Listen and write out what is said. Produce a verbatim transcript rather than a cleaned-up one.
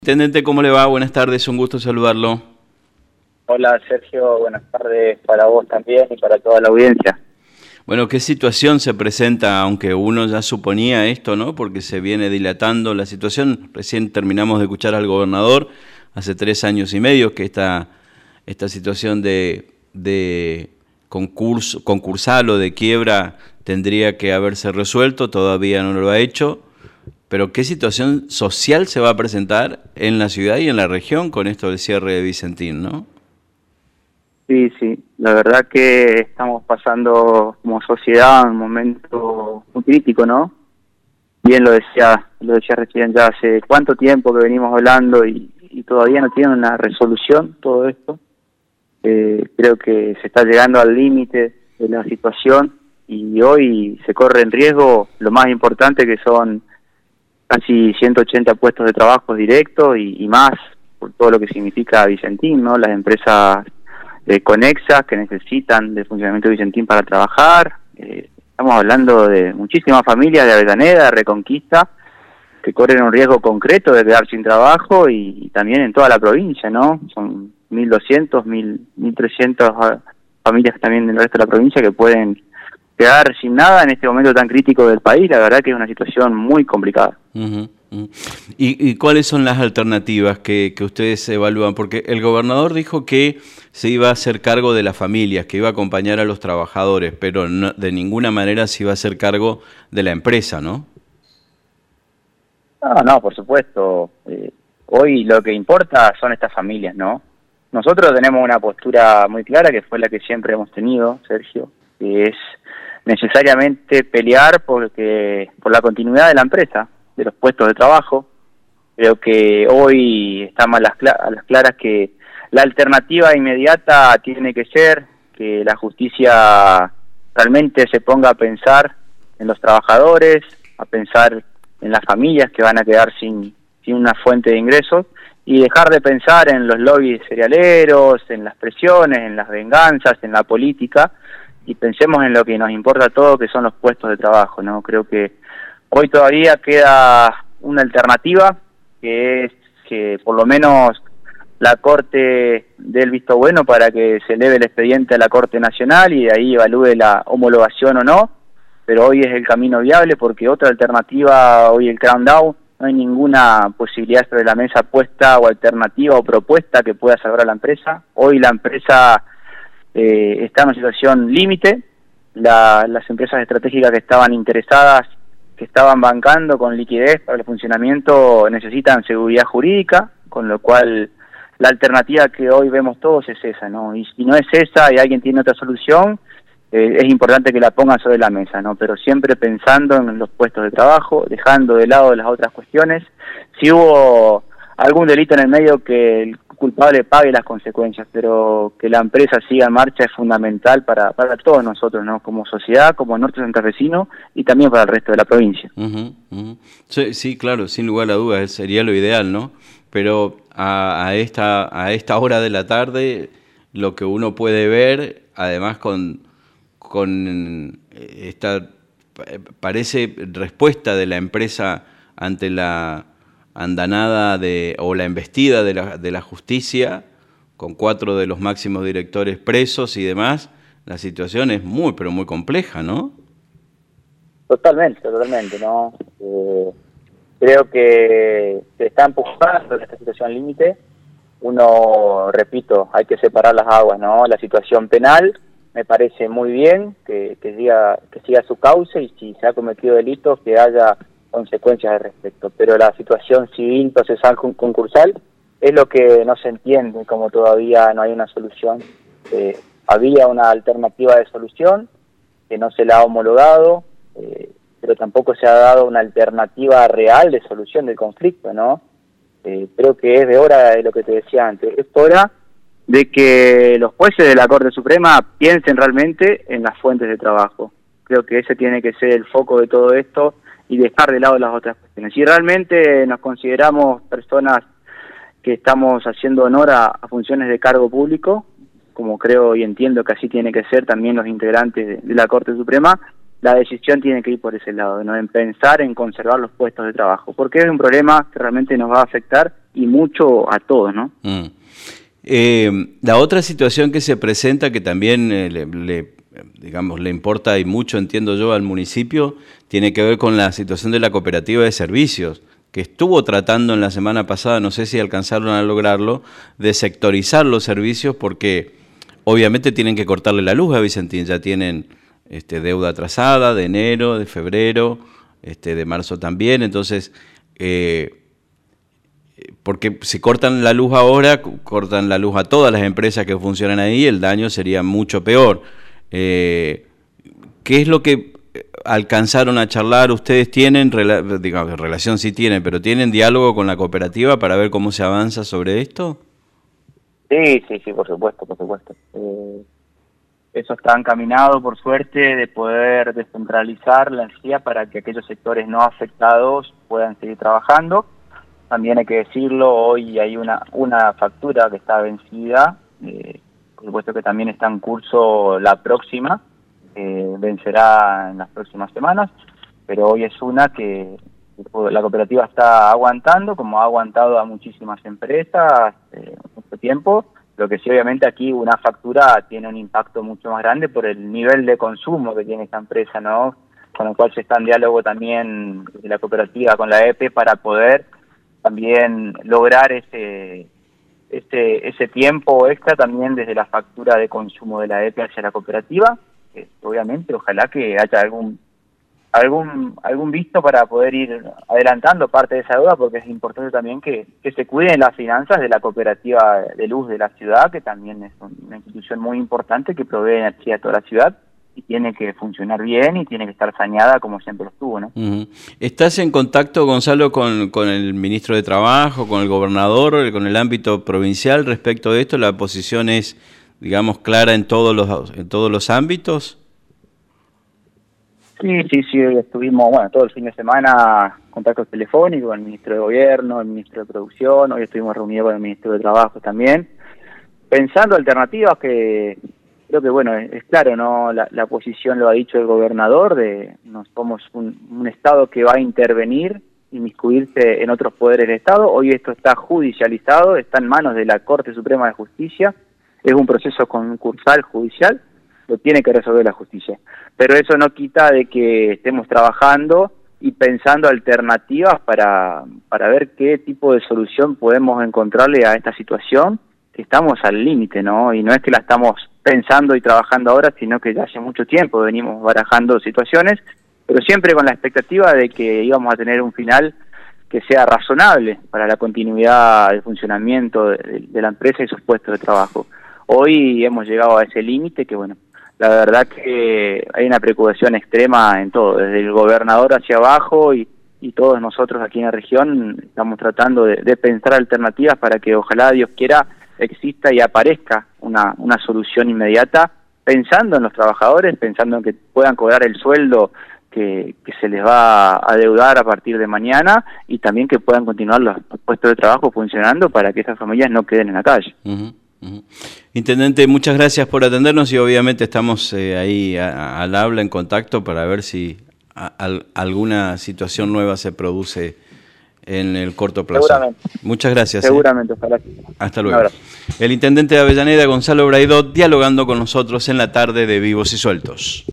Intendente, ¿cómo le va? Buenas tardes, un gusto saludarlo. Hola Sergio, buenas tardes para vos también y para toda la audiencia. Bueno, ¿qué situación se presenta, aunque uno ya suponía esto, ¿no? Porque se viene dilatando la situación. Recién terminamos de escuchar al gobernador, hace tres años y medio, que esta, esta situación de, de concurso, concursal o de quiebra tendría que haberse resuelto, todavía no lo ha hecho. Pero ¿qué situación social se va a presentar en la ciudad y en la región con esto del cierre de Vicentín, no? Sí, sí, la verdad que estamos pasando como sociedad un momento muy crítico, ¿no? Bien lo decía, lo decía recién, ya hace cuánto tiempo que venimos hablando y, y todavía no tiene una resolución todo esto. Eh, creo que se está llegando al límite de la situación y hoy se corre en riesgo lo más importante, que son casi ciento ochenta puestos de trabajo directos y, y más por todo lo que significa Vicentín, ¿no? Las empresas eh, conexas que necesitan del funcionamiento de Vicentín para trabajar. Eh, estamos hablando de muchísimas familias de Avellaneda, de Reconquista, que corren un riesgo concreto de quedar sin trabajo y, y también en toda la provincia, ¿no? Son mil doscientas, mil trescientas familias también del resto de la provincia que pueden quedar sin nada en este momento tan crítico del país. La verdad que es una situación muy complicada. Uh-huh, uh-huh. ¿Y, ¿Y cuáles son las alternativas que, que ustedes evalúan? Porque el gobernador dijo que se iba a hacer cargo de las familias, que iba a acompañar a los trabajadores, pero no, de ninguna manera se iba a hacer cargo de la empresa, ¿no? No, no, por supuesto. Eh, hoy lo que importa son estas familias, ¿no? Nosotros tenemos una postura muy clara, que fue la que siempre hemos tenido, Sergio, que es necesariamente pelear porque por la continuidad de la empresa, de los puestos de trabajo. Creo que hoy está más a las, a las claras que la alternativa inmediata tiene que ser que la justicia realmente se ponga a pensar en los trabajadores, a pensar en las familias que van a quedar sin, sin una fuente de ingresos, y dejar de pensar en los lobbies cerealeros, en las presiones, en las venganzas, en la política, y pensemos en lo que nos importa a todos, que son los puestos de trabajo, ¿no? Creo que hoy todavía queda una alternativa, que es que por lo menos la Corte dé el visto bueno para que se eleve el expediente a la Corte Nacional y de ahí evalúe la homologación o no, pero hoy es el camino viable, porque otra alternativa, hoy el countdown, no hay ninguna posibilidad sobre la mesa puesta o alternativa o propuesta que pueda salvar a la empresa. Hoy la empresa Eh, está en una situación límite. La, las empresas estratégicas que estaban interesadas, que estaban bancando con liquidez para el funcionamiento, necesitan seguridad jurídica, con lo cual la alternativa que hoy vemos todos es esa, ¿no? Y si no es esa y alguien tiene otra solución, eh, es importante que la pongan sobre la mesa, ¿no? Pero siempre pensando en los puestos de trabajo, dejando de lado las otras cuestiones. Si hubo algún delito en el medio, que el culpable pague las consecuencias, pero que la empresa siga en marcha es fundamental para, para todos nosotros, ¿no? Como sociedad, como norte santafesino y también para el resto de la provincia. Uh-huh, uh-huh. Sí, sí, claro, sin lugar a dudas, sería lo ideal, ¿no? Pero a, a, esta, a esta hora de la tarde, lo que uno puede ver, además con, con esta, parece, respuesta de la empresa ante la andanada de o la embestida de la, de la justicia, con cuatro de los máximos directores presos y demás, la situación es muy, pero muy compleja, ¿no? Totalmente, totalmente, ¿no? Eh, creo que se está empujando esta situación límite. Uno, repito, hay que separar las aguas, ¿no? La situación penal me parece muy bien que, que, siga, que siga su cauce, y si se ha cometido delitos, que haya consecuencias al respecto, pero la situación civil, procesal, concursal es lo que no se entiende, como todavía no hay una solución. Eh, había una alternativa de solución que no se la ha homologado, eh, pero tampoco se ha dado una alternativa real de solución del conflicto, ¿no? Eh, creo que es de hora, de lo que te decía antes, es hora de que los jueces de la Corte Suprema piensen realmente en las fuentes de trabajo. Creo que ese tiene que ser el foco de todo esto, y dejar de lado las otras cuestiones. Si realmente nos consideramos personas que estamos haciendo honor a, a funciones de cargo público, como creo y entiendo que así tiene que ser también los integrantes de, de la Corte Suprema, la decisión tiene que ir por ese lado, ¿no? En pensar en conservar los puestos de trabajo, porque es un problema que realmente nos va a afectar y mucho a todos, ¿no? Mm. Eh, la otra situación que se presenta, que también eh, le, le, digamos, le importa y mucho, entiendo yo, al municipio, tiene que ver con la situación de la cooperativa de servicios, que estuvo tratando en la semana pasada, no sé si alcanzaron a lograrlo, de sectorizar los servicios, porque obviamente tienen que cortarle la luz a Vicentín, ya tienen este, deuda atrasada de enero, de febrero, este, de marzo también, entonces... Eh, porque si cortan la luz ahora, cortan la luz a todas las empresas que funcionan ahí, el daño sería mucho peor. Eh, ¿Qué es lo que alcanzaron a charlar? ¿Ustedes tienen, digamos, relación sí tienen, pero tienen diálogo con la cooperativa para ver cómo se avanza sobre esto? Sí, sí, sí, por supuesto, por supuesto. Eh, eso está encaminado, por suerte, de poder descentralizar la energía para que aquellos sectores no afectados puedan seguir trabajando. También hay que decirlo, hoy hay una una factura que está vencida, eh, por supuesto que también está en curso la próxima, eh, vencerá en las próximas semanas, pero hoy es una que la cooperativa está aguantando, como ha aguantado a muchísimas empresas eh, mucho tiempo, lo que sí obviamente aquí una factura tiene un impacto mucho más grande por el nivel de consumo que tiene esta empresa, ¿no? Con lo cual se está en diálogo también de la cooperativa con la E P E para poder también lograr ese ese ese tiempo extra también desde la factura de consumo de la E P E hacia la cooperativa, eh, obviamente ojalá que haya algún algún algún visto para poder ir adelantando parte de esa deuda, porque es importante también que, que se cuiden las finanzas de la cooperativa de luz de la ciudad, que también es una institución muy importante que provee energía a toda la ciudad, y tiene que funcionar bien y tiene que estar saneada como siempre lo estuvo, ¿no? Uh-huh. ¿Estás en contacto, Gonzalo, con, con el ministro de Trabajo, con el gobernador, con el ámbito provincial respecto de esto? ¿La posición es, digamos, clara en todos los, en todos los ámbitos? Sí, sí, sí, estuvimos, bueno, todo el fin de semana contactos telefónicos con el ministro de Gobierno, el ministro de Producción, hoy estuvimos reunidos con el ministro de Trabajo también, pensando alternativas que... Creo que, bueno, es, es claro, ¿no? La, la posición lo ha dicho el gobernador, de no somos un, un Estado que va a intervenir, inmiscuirse en otros poderes del Estado. Hoy esto está judicializado, está en manos de la Corte Suprema de Justicia, es un proceso concursal judicial, lo tiene que resolver la justicia. Pero eso no quita de que estemos trabajando y pensando alternativas para, para ver qué tipo de solución podemos encontrarle a esta situación, que estamos al límite, ¿no? Y no es que la estamos pensando y trabajando ahora, sino que ya hace mucho tiempo venimos barajando situaciones, pero siempre con la expectativa de que íbamos a tener un final que sea razonable para la continuidad del funcionamiento de, de la empresa y sus puestos de trabajo. Hoy hemos llegado a ese límite que, bueno, la verdad que hay una preocupación extrema en todo, desde el gobernador hacia abajo y, y todos nosotros aquí en la región estamos tratando de, de pensar alternativas para que ojalá Dios quiera exista y aparezca una, una solución inmediata, pensando en los trabajadores, pensando en que puedan cobrar el sueldo que, que se les va a adeudar a partir de mañana y también que puedan continuar los puestos de trabajo funcionando para que esas familias no queden en la calle. Uh-huh, uh-huh. Intendente, muchas gracias por atendernos y obviamente estamos eh, ahí a, a, al habla, en contacto para ver si a, a, alguna situación nueva se produce en el corto plazo. Seguramente. Muchas gracias. Seguramente, eh. ojalá. Hasta luego. El intendente de Avellaneda, Gonzalo Braidot, dialogando con nosotros en la tarde de Vivos y Sueltos.